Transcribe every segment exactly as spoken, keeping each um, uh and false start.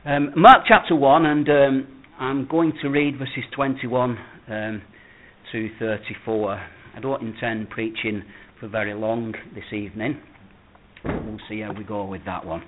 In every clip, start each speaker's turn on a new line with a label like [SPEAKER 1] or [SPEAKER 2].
[SPEAKER 1] Um, Mark chapter one, and um, I'm going to read verses twenty-one um, to thirty-four. I don't intend preaching for very long this evening. We'll see how we go with that one.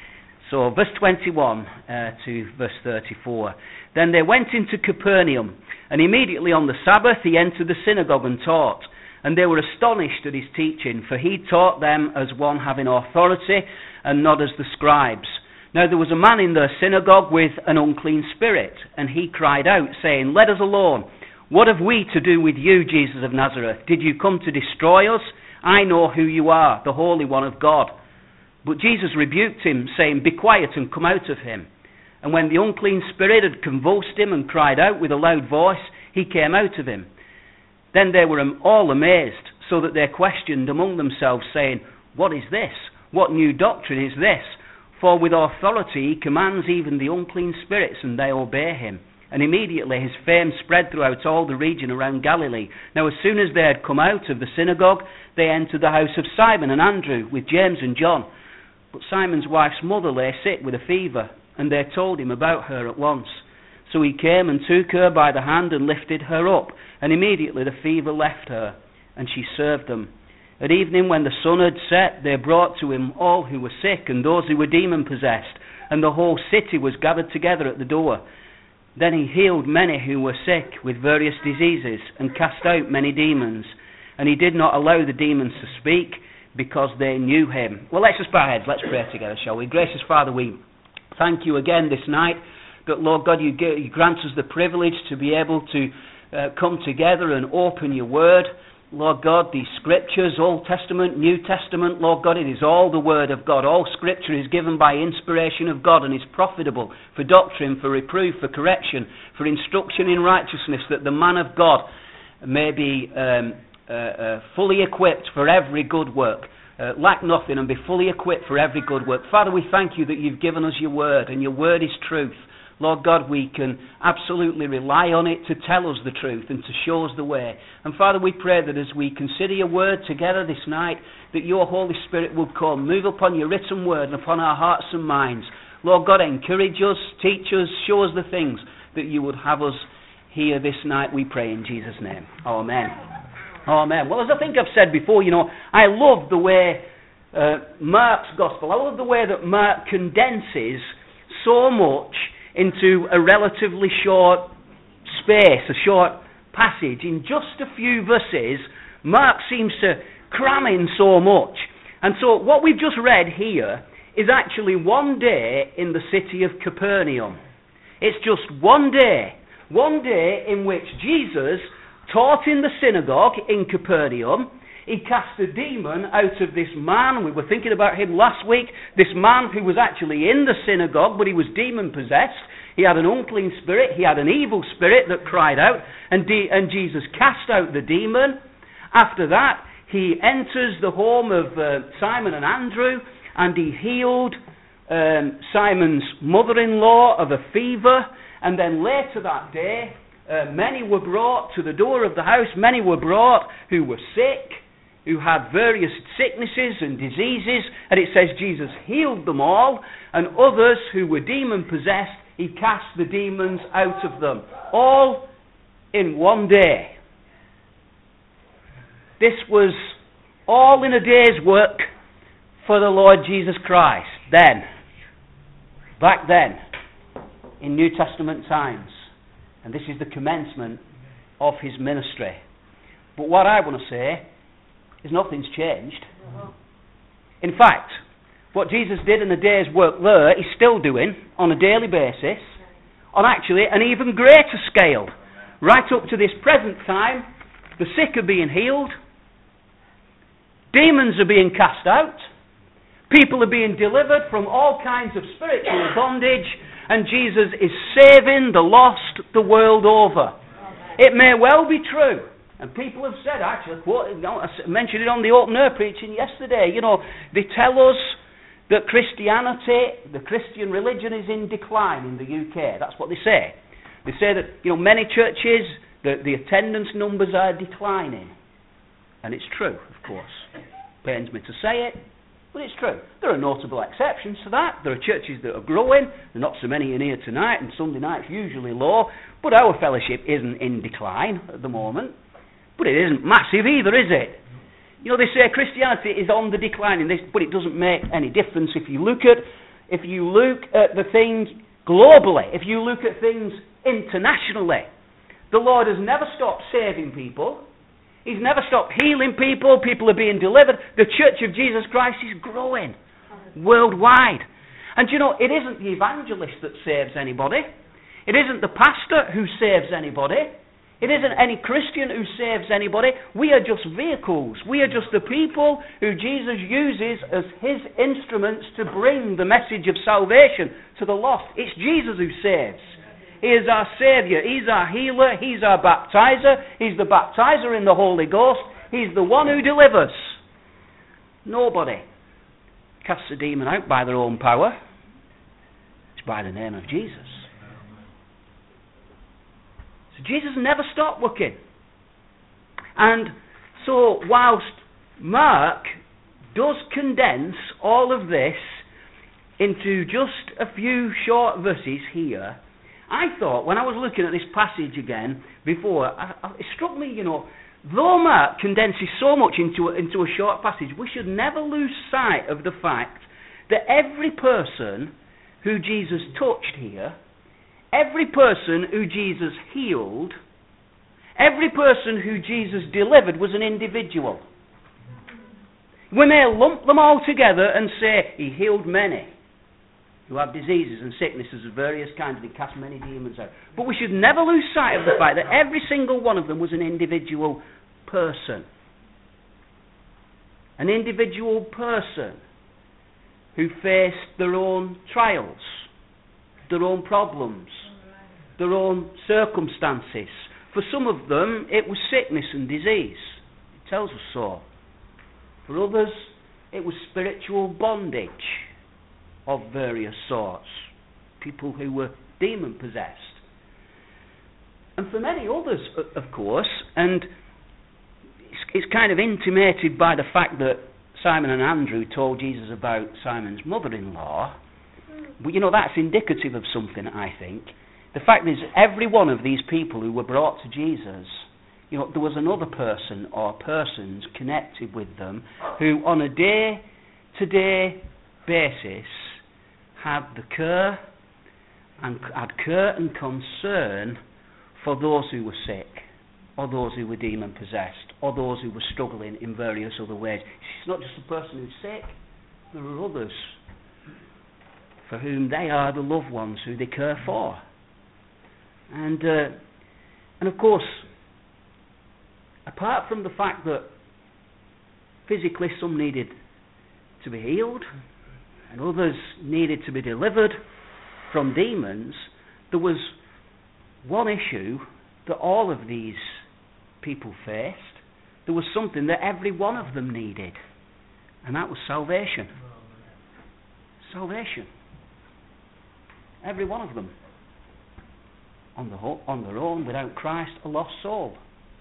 [SPEAKER 1] So, verse twenty-one uh, to verse thirty-four. Then they went into Capernaum, and immediately on the Sabbath he entered the synagogue and taught. And they were astonished at his teaching, for he taught them as one having authority, and not as the scribes. Now there was a man in their synagogue with an unclean spirit, and he cried out, saying, Let us alone. What have we to do with you, Jesus of Nazareth? Did you come to destroy us? I know who you are, the Holy One of God. But Jesus rebuked him, saying, Be quiet and come out of him. And when the unclean spirit had convulsed him and cried out with a loud voice, he came out of him. Then they were all amazed, so that they questioned among themselves, saying, What is this? What new doctrine is this? For with authority he commands even the unclean spirits, and they obey him. And immediately his fame spread throughout all the region around Galilee. Now as soon as they had come out of the synagogue, they entered the house of Simon and Andrew, with James and John. But Simon's wife's mother lay sick with a fever, and they told him about her at once. So he came and took her by the hand and lifted her up, and immediately the fever left her, and she served them. At evening, when the sun had set, they brought to him all who were sick and those who were demon-possessed, and the whole city was gathered together at the door. Then he healed many who were sick with various diseases, and cast out many demons. And he did not allow the demons to speak, because they knew him. Well, let's just bow our heads. Let's pray together, shall we? Gracious Father, we thank you again this night that, Lord God, you, give, you grant us the privilege to be able to uh, come together and open your word. Lord God, the scriptures, Old Testament, New Testament, Lord God, it is all the word of God. All scripture is given by inspiration of God and is profitable for doctrine, for reproof, for correction, for instruction in righteousness, that the man of God may be um, uh, uh, fully equipped for every good work. Uh, lack nothing and be fully equipped for every good work. Father, we thank you that you've given us your word, and your word is truth. Lord God, we can absolutely rely on it to tell us the truth and to show us the way. And Father, we pray that as we consider your word together this night, that your Holy Spirit will come, move upon your written word and upon our hearts and minds. Lord God, encourage us, teach us, show us the things that you would have us hear this night, we pray in Jesus' name. Amen. Amen. Well, as I think I've said before, you know, I love the way uh, Mark's gospel, I love the way that Mark condenses so much into a relatively short space, a short passage. In just a few verses, Mark seems to cram in so much. And so what we've just read here is actually one day in the city of Capernaum. It's just one day. One day in which Jesus taught in the synagogue in Capernaum. He cast a demon out of this man. We were thinking about him last week. This man who was actually in the synagogue, but he was demon-possessed. He had an unclean spirit. He had an evil spirit that cried out. And, de- and Jesus cast out the demon. After that, he enters the home of uh, Simon and Andrew, and he healed um, Simon's mother-in-law of a fever. And then later that day, uh, many were brought to the door of the house. Many were brought who were sick, who had various sicknesses and diseases, and it says Jesus healed them all, and others who were demon-possessed, he cast the demons out of them, all in one day. This was all in a day's work for the Lord Jesus Christ, then, back then, in New Testament times, and this is the commencement of his ministry. But what I want to say is nothing's changed. In fact, what Jesus did in a day's work there, he's still doing on a daily basis, on actually an even greater scale. Right up to this present time, the sick are being healed, demons are being cast out, people are being delivered from all kinds of spiritual bondage, and Jesus is saving the lost the world over. It may well be true. And people have said, actually, you know, I mentioned it on the open air preaching yesterday, you know, they tell us that Christianity, the Christian religion, is in decline in the U K. That's what they say. They say that, you know, many churches, the, the attendance numbers are declining. And it's true, of course. Pains me to say it, But it's true. There are notable exceptions to that. There are churches that are growing. There are not so many in here tonight, and Sunday night's usually low. But our fellowship isn't in decline at the moment. But it isn't massive either, is it? You know, they say Christianity is on the decline in this, but it doesn't make any difference if you look at if you look at the things globally, if you look at things internationally. The Lord has never stopped saving people. He's never stopped healing people. People are being delivered. The Church of Jesus Christ is growing worldwide. And you know, it isn't the evangelist that saves anybody. It isn't the pastor who saves anybody. It isn't any Christian who saves anybody. We are just vehicles. We are just the people who Jesus uses as his instruments to bring the message of salvation to the lost. It's Jesus who saves. He is our Saviour. He's our healer. He's our baptizer. He's the baptizer in the Holy Ghost. He's the one who delivers. Nobody casts a demon out by their own power. It's by the name of Jesus. So Jesus never stopped working. And so whilst Mark does condense all of this into just a few short verses here, I thought, when I was looking at this passage again before, I, I, it struck me, you know, though Mark condenses so much into a, into a short passage, we should never lose sight of the fact that every person who Jesus touched here, every person who Jesus healed, every person who Jesus delivered was an individual. We may lump them all together and say, he healed many who have diseases and sicknesses of various kinds, and he cast many demons out. But we should never lose sight of the fact that every single one of them was an individual person. An individual person who faced their own trials, their own problems, their own circumstances. For some of them, it was sickness and disease. It tells us so. For others, it was spiritual bondage of various sorts. People who were demon-possessed. And for many others, of course, and it's, it's kind of intimated by the fact that Simon and Andrew told Jesus about Simon's mother-in-law. But, you know, that's indicative of something, I think. The fact is, every one of these people who were brought to Jesus, you know, there was another person or persons connected with them who, on a day-to-day basis, had the care and had care and concern for those who were sick, or those who were demon-possessed, or those who were struggling in various other ways. It's not just the person who's sick. There are others for whom they are the loved ones who they care for. And, uh, and of course, apart from the fact that physically some needed to be healed and others needed to be delivered from demons, there was one issue that all of these people faced. There was something that every one of them needed, and that was salvation. Salvation. Every one of them. On, the ho- on their own, without Christ, a lost soul.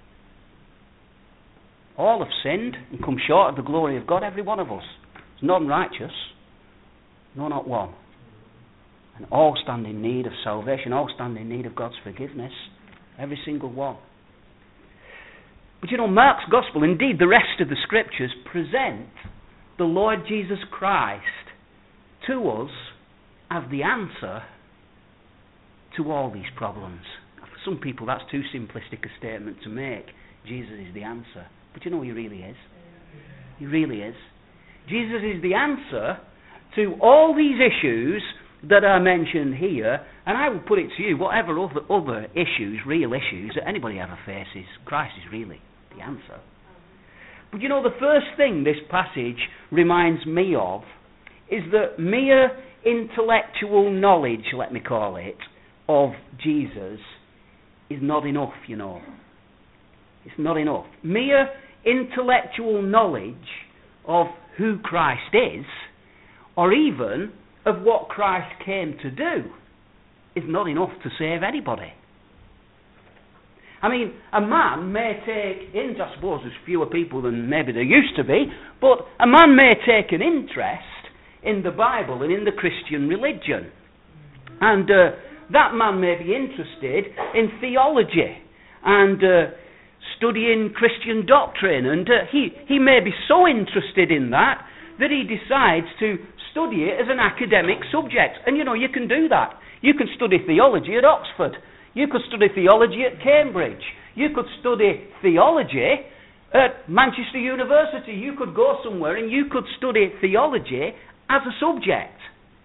[SPEAKER 1] All have sinned and come short of the glory of God, every one of us. There's none righteous, no, not one. And all stand in need of salvation, all stand in need of God's forgiveness, every single one. But you know, Mark's Gospel, indeed the rest of the Scriptures, present the Lord Jesus Christ to us as the answer to all these problems. For some people that's too simplistic a statement to make. Jesus is the answer. But you know he really is. He really is. Jesus is the answer to all these issues that are mentioned here, and I will put it to you, whatever other, other issues, real issues, that anybody ever faces, Christ is really the answer. But you know, the first thing this passage reminds me of is that mere intellectual knowledge, let me call it, of Jesus is not enough, you know. It's not enough. Mere intellectual knowledge of who Christ is, or even of what Christ came to do, is not enough to save anybody. I mean, a man may take in, I suppose there's fewer people than maybe there used to be, but a man may take an interest in the Bible and in the Christian religion. And uh, that man may be interested in theology and uh, studying Christian doctrine, and uh, he, he may be so interested in that that he decides to study it as an academic subject. And you know, you can do that. You can study theology at Oxford. You could study theology at Cambridge. You could study theology at Manchester University. You could go somewhere and you could study theology as a subject.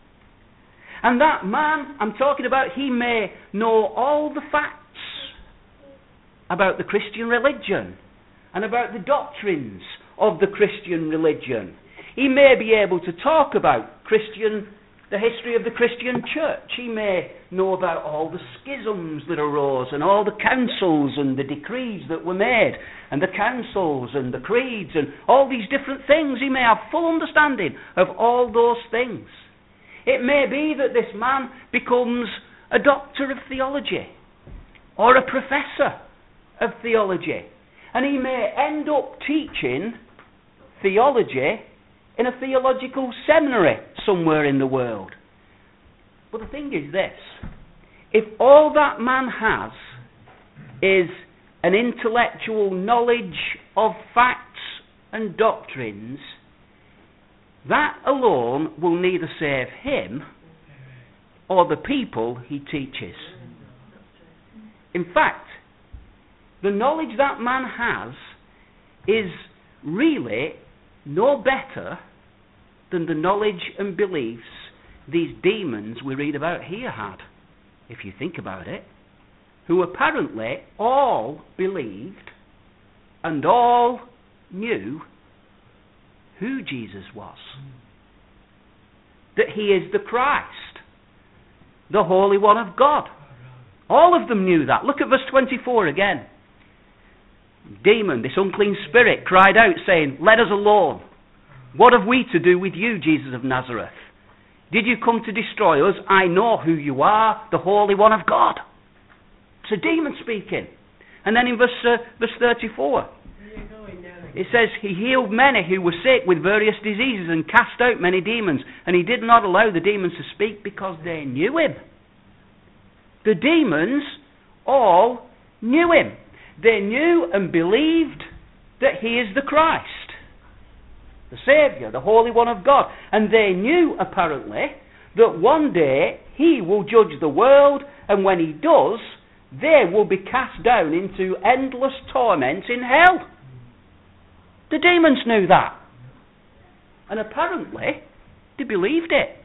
[SPEAKER 1] And that man I'm talking about, he may know all the facts about the Christian religion and about the doctrines of the Christian religion. He may be able to talk about Christian, the history of the Christian church. He may know about all the schisms that arose and all the councils and the decrees that were made and the councils and the creeds and all these different things. He may have full understanding of all those things. It may be that this man becomes a doctor of theology or a professor of theology, and he may end up teaching theology in a theological seminary somewhere in the world. But the thing is this: if all that man has is an intellectual knowledge of facts and doctrines, that alone will neither save him or the people he teaches. In fact, the knowledge that man has is really no better than the knowledge and beliefs these demons we read about here had, if you think about it, who apparently all believed and all knew who Jesus was. That he is the Christ, the Holy One of God. All of them knew that. Look at verse twenty-four again. Demon, this unclean spirit, cried out, saying, "Let us alone. What have we to do with you, Jesus of Nazareth? Did you come to destroy us? I know who you are, the Holy One of God." It's a demon speaking. And then in verse, uh, verse thirty-four, it says, "He healed many who were sick with various diseases and cast out many demons. And he did not allow the demons to speak because they knew him." The demons all knew him. They knew and believed that he is the Christ, the Saviour, the Holy One of God. And they knew, apparently, that one day he will judge the world, and when he does, they will be cast down into endless torment in hell. The demons knew that. And apparently, they believed it.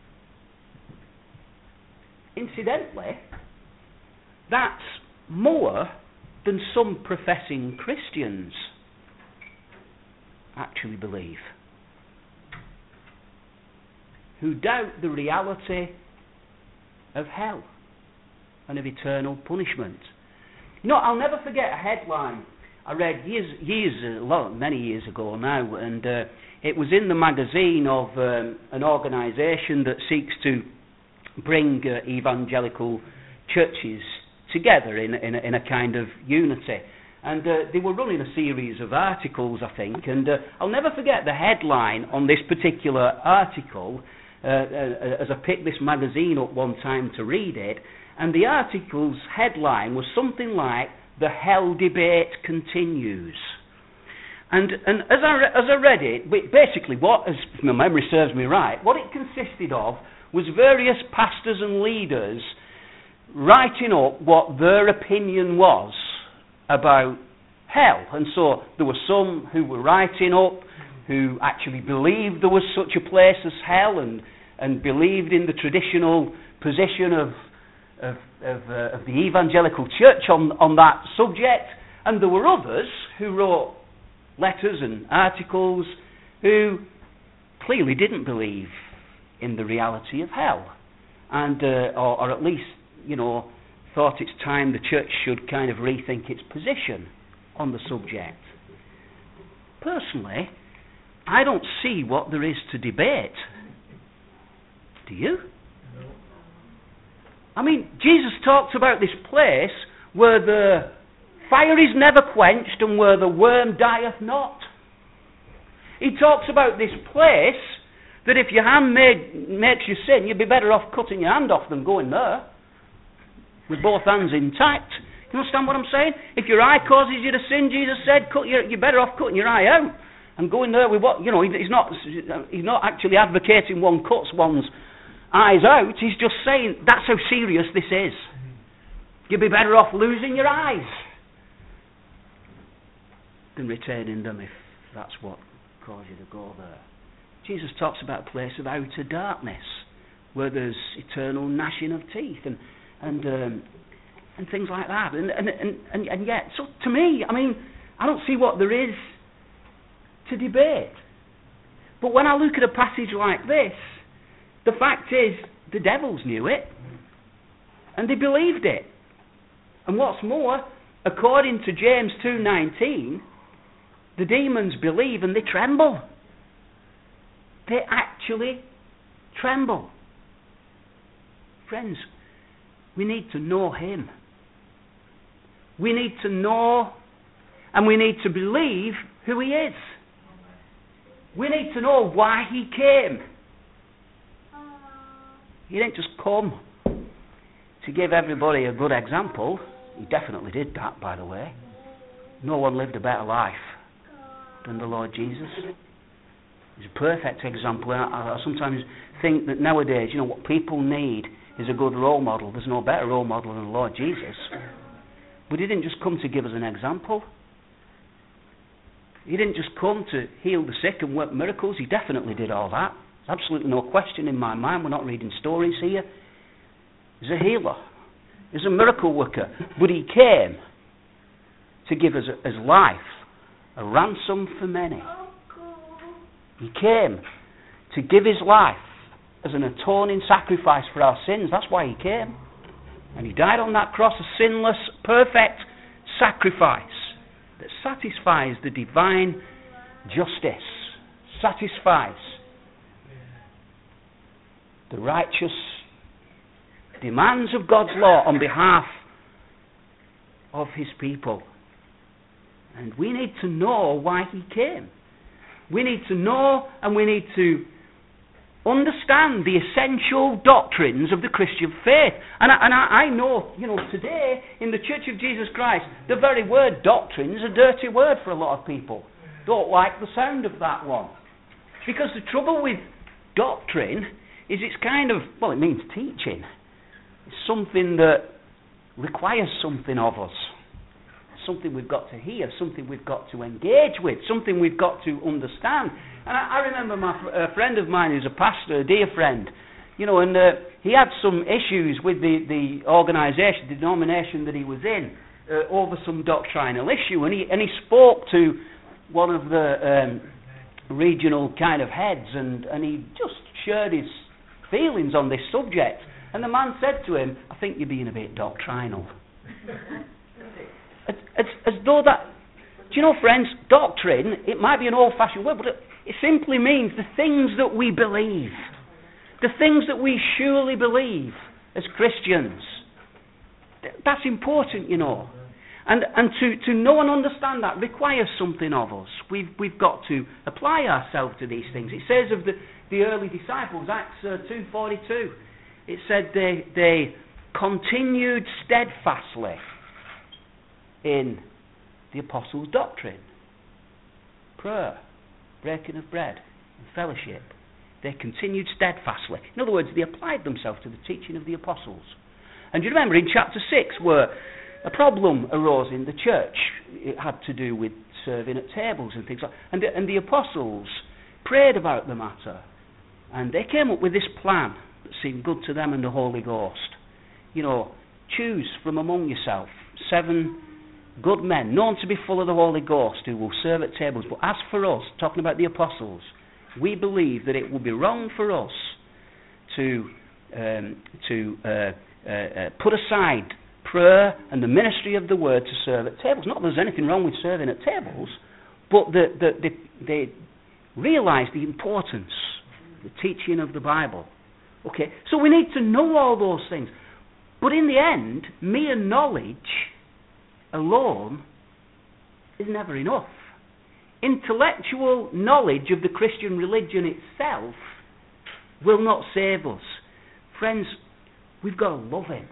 [SPEAKER 1] Incidentally, that's more than some professing Christians actually believe, who doubt the reality of hell and of eternal punishment. You know, I'll never forget a headline I read years, years, long, many years ago now, and uh, it was in the magazine of um, an organisation that seeks to bring uh, evangelical churches together in, in, a, in a kind of unity. And uh, they were running a series of articles, I think, and uh, I'll never forget the headline on this particular article, uh, uh, as I picked this magazine up one time to read it, and the article's headline was something like, "The Hell Debate Continues." And, and as, I re- as I read it, basically what, as my memory serves me right, what it consisted of was various pastors and leaders writing up what their opinion was about hell. And so there were some who were writing up who actually believed there was such a place as hell, and, and believed in the traditional position of of, of, uh, of the evangelical church on, on that subject. And there were others who wrote letters and articles who clearly didn't believe in the reality of hell, and uh, or, or at least, you know, thought it's time the church should kind of rethink its position on the subject. Personally, I don't see what there is to debate. Do you? I mean, Jesus talks about this place where the fire is never quenched, and where the worm dieth not. He talks about this place that if your hand made, makes you sin, you'd be better off cutting your hand off than going there with both hands intact. You understand what I'm saying? If your eye causes you to sin, Jesus said, cut your, you're better off cutting your eye out and going there with what, you know, he's not, he's not actually advocating one cuts one's eyes out. He's just saying that's how serious this is. You'd be better off losing your eyes than retaining them if that's what caused you to go there. Jesus talks about a place of outer darkness where there's eternal gnashing of teeth and and um, and things like that. And and, and and and yet, so to me, I mean, I don't see what there is to debate. But when I look at a passage like this, the fact is the devils knew it and they believed it. And what's more, according to James two nineteen, the demons believe and they tremble. They actually tremble. Friends, we need to know him. We need to know and we need to believe who he is. We need to know why he came. He didn't just come to give everybody a good example. He definitely did that, by the way. No one lived a better life than the Lord Jesus. He's a perfect example. I, I sometimes think that nowadays, you know, what people need is a good role model. There's no better role model than the Lord Jesus. But he didn't just come to give us an example. He didn't just come to heal the sick and work miracles. He definitely did all that. There's absolutely no question in my mind. We're not reading stories here. He's a healer. He's a miracle worker. But he came to give us his life, a ransom for many. He came to give his life as an atoning sacrifice for our sins. That's why he came. And he died on that cross, a sinless, perfect sacrifice that satisfies the divine justice, satisfies the righteous demands of God's law on behalf of his people. And we need to know why he came. We need to know and we need to understand the essential doctrines of the Christian faith. And, I, and I, I know, you know, today in the Church of Jesus Christ, the very word doctrine is a dirty word for a lot of people. Don't like the sound of that one. Because the trouble with doctrine is it's kind of, well, it means teaching. It's something that requires something of us. Something we've got to hear, something we've got to engage with, something we've got to understand. And I, I remember my a friend of mine who's a pastor, a dear friend, you know, and uh, he had some issues with the, the organisation, the denomination that he was in, uh, over some doctrinal issue, and he and he spoke to one of the um, regional kind of heads, and, and he just shared his feelings on this subject. And the man said to him, "I think you're being a bit doctrinal." As, as, as though that, do you know, friends, doctrine, it might be an old-fashioned word, but it, it simply means the things that we believe, the things that we surely believe as Christians. That's important, you know. And and to, to know and understand that requires something of us. We've we've got to apply ourselves to these things. It says of the, the early disciples, Acts uh, two forty-two, it said they they continued steadfastly in the apostles' doctrine, prayer, breaking of bread, and fellowship. They continued steadfastly. In other words, they applied themselves to the teaching of the apostles. And you remember in chapter six where a problem arose in the church. It had to do with serving at tables and things like that. And the, and the apostles prayed about the matter. And they came up with this plan that seemed good to them and the Holy Ghost. You know, choose from among yourself seven good men, known to be full of the Holy Ghost, who will serve at tables. But as for us, talking about the apostles, we believe that it would be wrong for us to um, to uh, uh, uh, put aside prayer and the ministry of the word to serve at tables. Not that there's anything wrong with serving at tables, but the, the, the, they realise the importance, the teaching of the Bible. Okay, so we need to know all those things. But in the end, mere knowledge alone is never enough. Intellectual knowledge of the Christian religion itself will not save us. Friends, we've got to love him.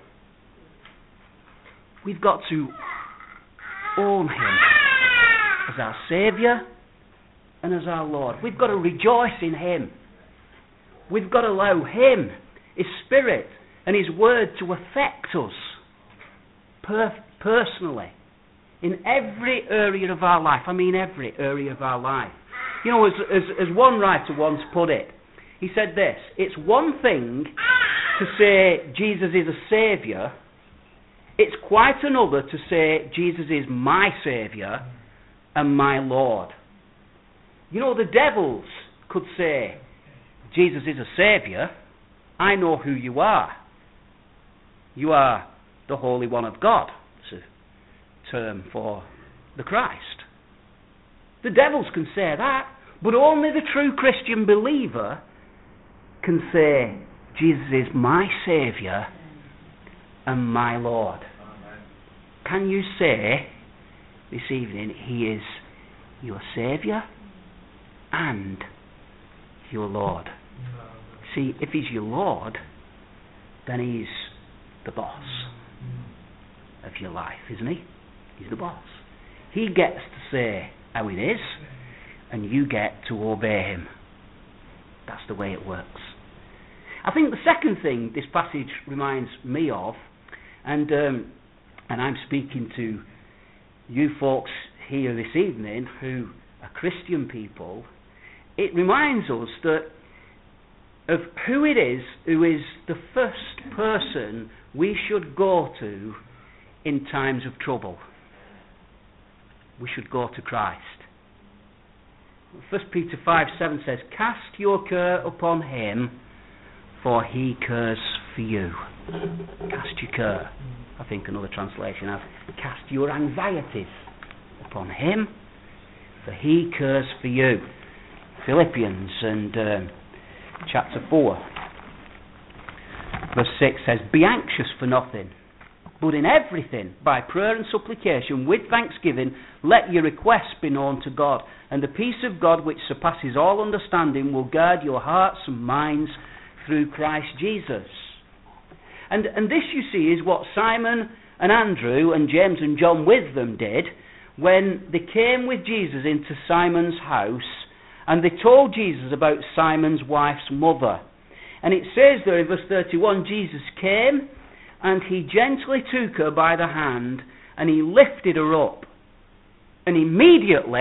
[SPEAKER 1] We've got to own him as our Saviour and as our Lord. We've got to rejoice in him. We've got to allow him, his Spirit and his Word to affect us per- personally in every area of our life. I mean every area of our life. You know, as, as, as one writer once put it, he said this: it's one thing to say Jesus is a Saviour, it's quite another to say Jesus is my Saviour and my Lord. You know, the devils could say, Jesus is a Saviour, I know who you are. You are the Holy One of God. It's a term for the Christ. The devils can say that, but only the true Christian believer can say, Jesus is my Saviour and my Lord. Amen. Can you say this evening, he is your Saviour and your Lord? Amen. See, if he's your Lord, then he's the boss of your life, isn't he? He's the boss. He gets to say how it is, and you get to obey him. That's the way it works. I think the second thing this passage reminds me of, and um, and I'm speaking to you folks here this evening who are Christian people, it reminds us that of who it is who is the first person we should go to in times of trouble. We should go to Christ. First Peter five seven says, cast your care upon him, for he cares for you. Cast your care. I think another translation has, cast your anxieties upon him, for he cares for you. Philippians and um, chapter four, verse six says, be anxious for nothing, but in everything, by prayer and supplication, with thanksgiving, let your requests be known to God. And the peace of God, which surpasses all understanding, will guard your hearts and minds through Christ Jesus. And, and this, you see, is what Simon and Andrew and James and John with them did when they came with Jesus into Simon's house and they told Jesus about Simon's wife's mother. And it says there in verse thirty-one, Jesus came and he gently took her by the hand and he lifted her up. And immediately,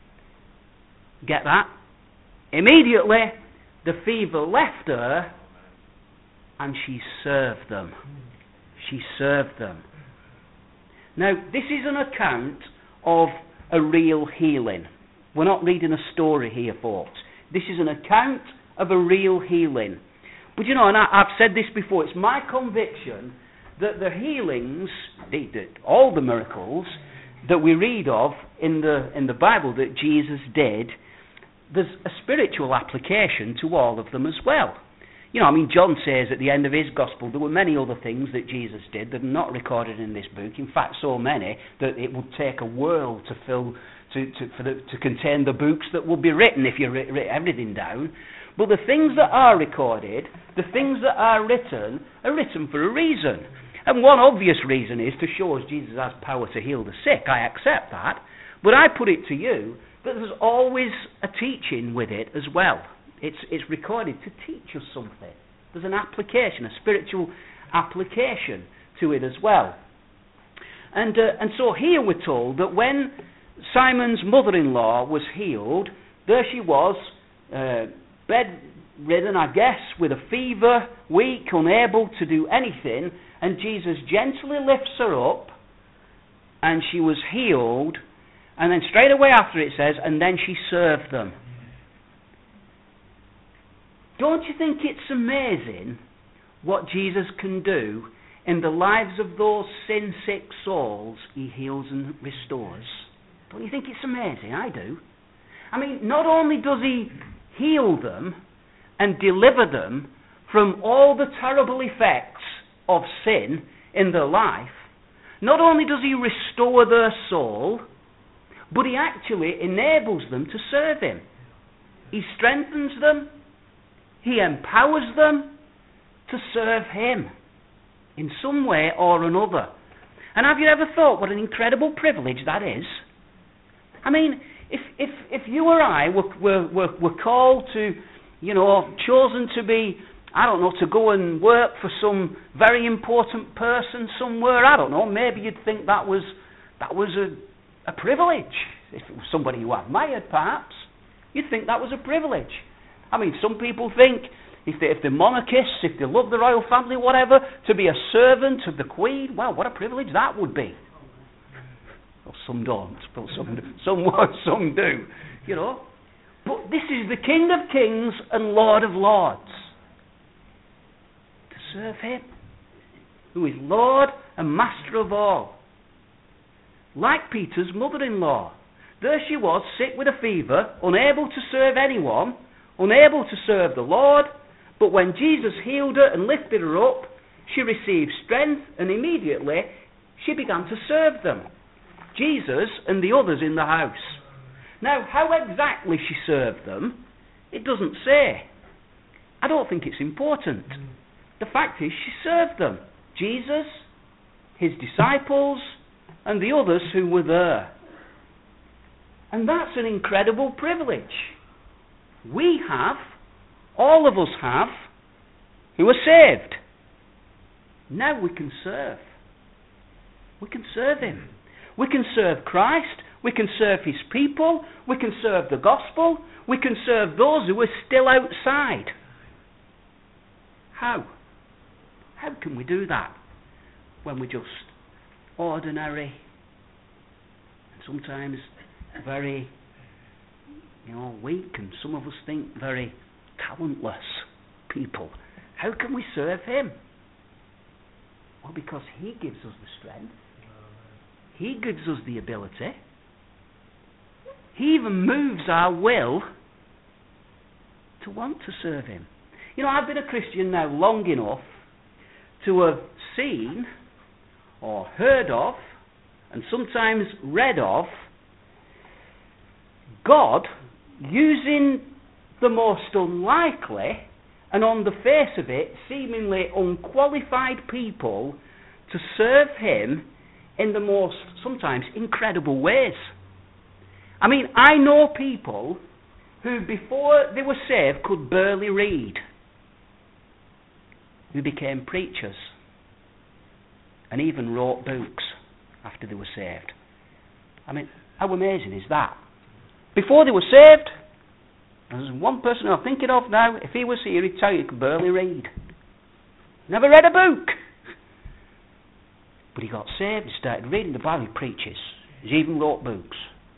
[SPEAKER 1] get that? Immediately, the fever left her and she served them. She served them. Now, this is an account of a real healing. We're not reading a story here, folks. This is an account of a real healing. But you know, and I, I've said this before, it's my conviction that the healings, the, the, all the miracles that we read of in the in the Bible that Jesus did, there's a spiritual application to all of them as well. You know, I mean, John says at the end of his gospel there were many other things that Jesus did that are not recorded in this book. In fact, so many that it would take a world to fill to to, for the, to contain the books that would be written if you write everything down. But the things that are recorded, the things that are written, are written for a reason. And one obvious reason is to show us Jesus has power to heal the sick. I accept that. But I put it to you that there's always a teaching with it as well. It's it's recorded to teach us something. There's an application, a spiritual application to it as well. And uh, and so here we're told that when Simon's mother-in-law was healed, there she was, uh, bedridden, I guess, with a fever, weak, unable to do anything, and Jesus gently lifts her up, and she was healed, and then straight away after it says, and then she served them. Don't you think it's amazing what Jesus can do in the lives of those sin-sick souls he heals and restores? Don't you think it's amazing? I do. I mean, not only does he heal them and deliver them from all the terrible effects of sin in their life, Not only does he restore their soul, but he actually enables them to serve him. He strengthens them. He empowers them to serve him in some way or another. And have you ever thought what an incredible privilege that is? I mean, if if if you or I were were were, were called to, you know, chosen to be, I don't know, to go and work for some very important person somewhere, I don't know, maybe you'd think that was that was a, a privilege. If it was somebody you admired, perhaps, you'd think that was a privilege. I mean, some people think, if, they, if they're monarchists, if they love the royal family, whatever, to be a servant of the Queen, well, what a privilege that would be. Well, some don't, but some do. Some, some do, you know. But this is the King of Kings and Lord of Lords. To serve him, who is Lord and Master of all. Like Peter's mother-in-law. There she was, sick with a fever, unable to serve anyone, unable to serve the Lord, but when Jesus healed her and lifted her up, she received strength, and immediately she began to serve them, Jesus and the others in the house. Now, how exactly she served them, it doesn't say. I don't think it's important. The fact is, she served them, Jesus, his disciples, and the others who were there. And that's an incredible privilege. We have, all of us have, who are saved. Now we can serve. We can serve him. We can serve Christ. We can serve his people. We can serve the gospel. We can serve those who are still outside. How? How can we do that when we're just ordinary and sometimes very, you know, weak, and some of us think very talentless people? How can we serve him? Well, because he gives us the strength. He gives us the ability. He even moves our will to want to serve him. You know, I've been a Christian now long enough to have seen or heard of and sometimes read of God using the most unlikely and, on the face of it, seemingly unqualified people to serve him in the most, sometimes, incredible ways. I mean, I know people who, before they were saved, could barely read, who became preachers and even wrote books after they were saved. I mean, how amazing is that? Before they were saved, there's one person I'm thinking of now, if he was here, he'd tell you he could barely read. Never read a book. But he got saved, he started reading the Bible, he preaches. He even wrote books.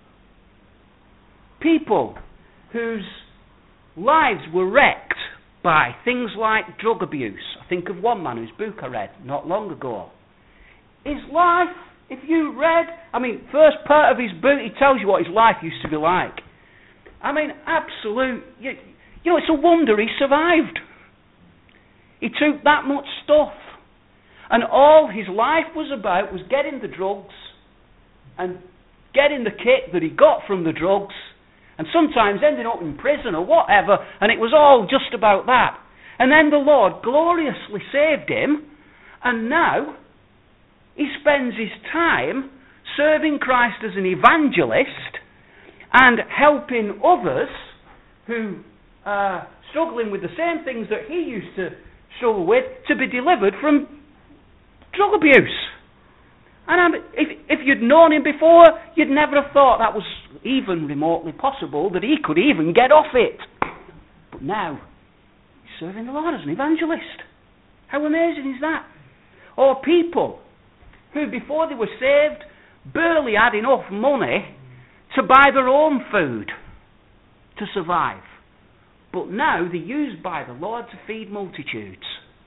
[SPEAKER 1] People whose lives were wrecked by things like drug abuse. I think of one man whose book I read not long ago. His life, if you read, I mean, first part of his book, he tells you what his life used to be like. I mean, absolute, you, you know, it's a wonder he survived. He took that much stuff. And all his life was about was getting the drugs and getting the kick that he got from the drugs, and sometimes ending up in prison or whatever, and it was all just about that. And then the Lord gloriously saved him, and now he spends his time serving Christ as an evangelist and helping others who are struggling with the same things that he used to struggle with to be delivered from drug abuse. And I'm, if, if you'd known him before, you'd never have thought that was even remotely possible, that he could even get off it. But now, he's serving the Lord as an evangelist. How amazing is that? Or people who, before they were saved, barely had enough money to buy their own food to survive. But now they're used by the Lord to feed multitudes.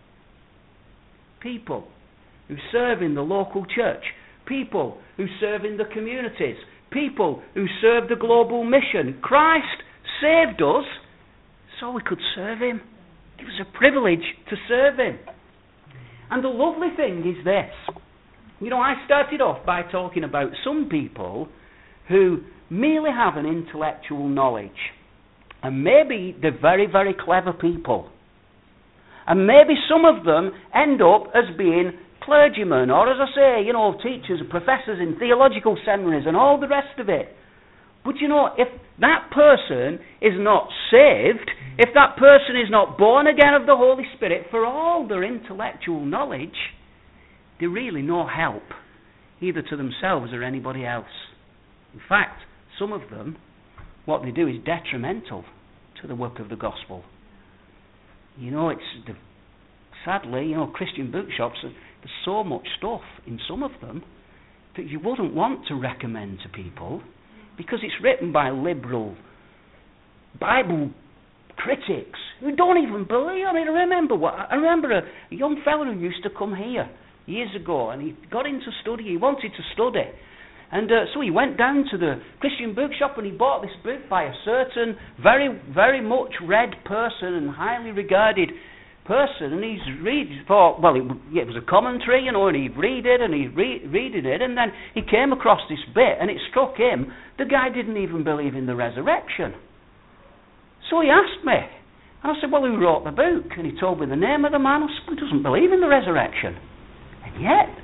[SPEAKER 1] People who serve in the local church, people who serve in the communities, people who serve the global mission. Christ saved us so we could serve him. It was a privilege to serve him. And the lovely thing is this. You know, I started off by talking about some people who merely have an intellectual knowledge. And maybe they're very, very clever people. And maybe some of them end up as being clergymen, or as I say, you know, teachers, professors in theological seminaries and all the rest of it. But you know, if that person is not saved, if that person is not born again of the Holy Spirit, for all their intellectual knowledge, they're really no help, either to themselves or anybody else. In fact, some of them, what they do is detrimental to the work of the gospel. You know, it's the, sadly, you know, Christian bookshops, there's so much stuff in some of them that you wouldn't want to recommend to people, because it's written by liberal Bible critics who don't even believe. I mean, I remember what I remember a, a young fellow who used to come here years ago, and he got into study. He wanted to study, and uh, so he went down to the Christian bookshop and he bought this book by a certain very, very much read person and highly regarded person, and he's read thought, well, it, it was a commentary, you know, and he'd read it and he'd re- reading it, and then he came across this bit, and it struck him. The guy didn't even believe in the resurrection. So he asked me, and I said, well, who wrote the book? And he told me the name of the man. I said, he doesn't believe in the resurrection, and yet,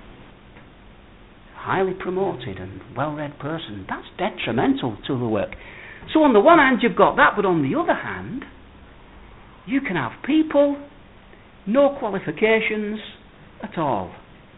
[SPEAKER 1] highly promoted and well-read person. That's detrimental to the work. So on the one hand, you've got that, but on the other hand, you can have people, no qualifications at all.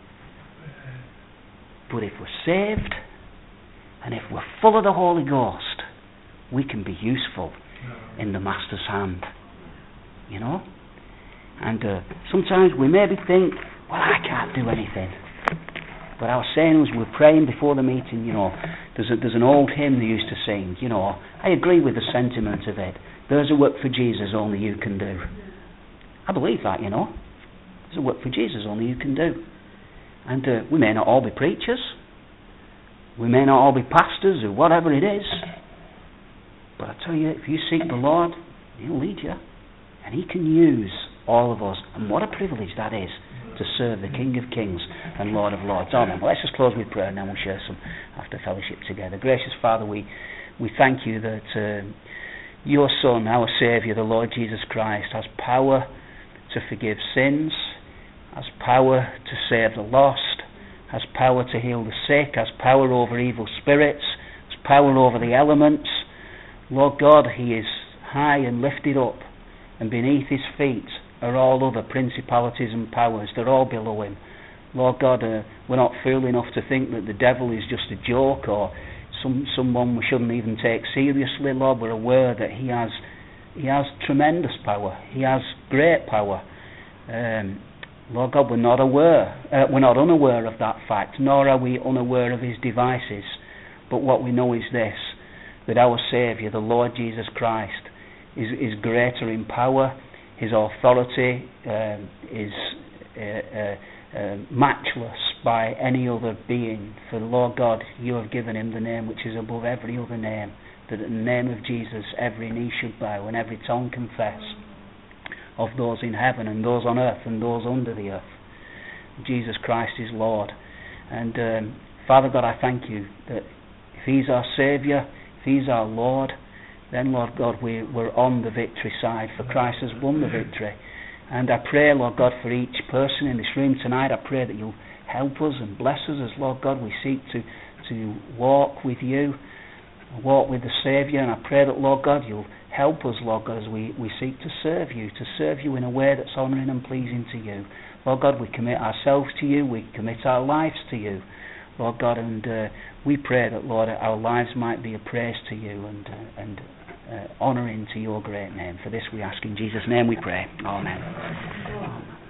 [SPEAKER 1] But if we're saved, and if we're full of the Holy Ghost, we can be useful in the Master's hand. You know? And uh, sometimes we maybe think, well, I can't do anything. But I was saying as we were praying before the meeting, you know, there's, a, there's an old hymn they used to sing, you know. I agree with the sentiment of it. There's a work for Jesus only you can do. I believe that, you know. There's a work for Jesus only you can do. And uh, we may not all be preachers. We may not all be pastors or whatever it is. But I tell you, if you seek the Lord, He'll lead you. And He can use all of us. And what a privilege that is, to serve the King of Kings and Lord of Lords. Amen. Well, let's just close with prayer and then we'll share some after fellowship together. Gracious Father, we, we thank you that uh, your Son, our Saviour, the Lord Jesus Christ, has power to forgive sins, has power to save the lost, has power to heal the sick, has power over evil spirits, has power over the elements. Lord God, He is high and lifted up, and beneath His feet are all other principalities and powers. They're all below Him. Lord God, uh, we're not fool enough to think that the devil is just a joke or Some, someone we shouldn't even take seriously. Lord, we're aware that he has he has tremendous power. He has great power. Um, Lord God, we're not aware, uh, we're not unaware of that fact, nor are we unaware of his devices. But what we know is this, that our Saviour, the Lord Jesus Christ, is, is greater in power. His authority um, is uh, uh, uh, matchless by any other being. For Lord God, you have given him the name which is above every other name, that in the name of Jesus every knee should bow and every tongue confess, of those in heaven and those on earth and those under the earth. Jesus Christ is Lord. And um, Father God, I thank you that if he's our Saviour, if he's our Lord, then Lord God, we, we're on the victory side, for Christ has won the victory. And I pray, Lord God, for each person in this room tonight, I pray that you'll help us and bless us as, Lord God, we seek to, to walk with you, walk with the Saviour. And I pray that, Lord God, you'll help us, Lord God, as we, we seek to serve you, to serve you in a way that's honouring and pleasing to you. Lord God, we commit ourselves to you, we commit our lives to you, Lord God, and uh, we pray that, Lord, our lives might be a praise to you and, uh, and uh, honouring to your great name. For this we ask in Jesus' name we pray. Amen. Amen.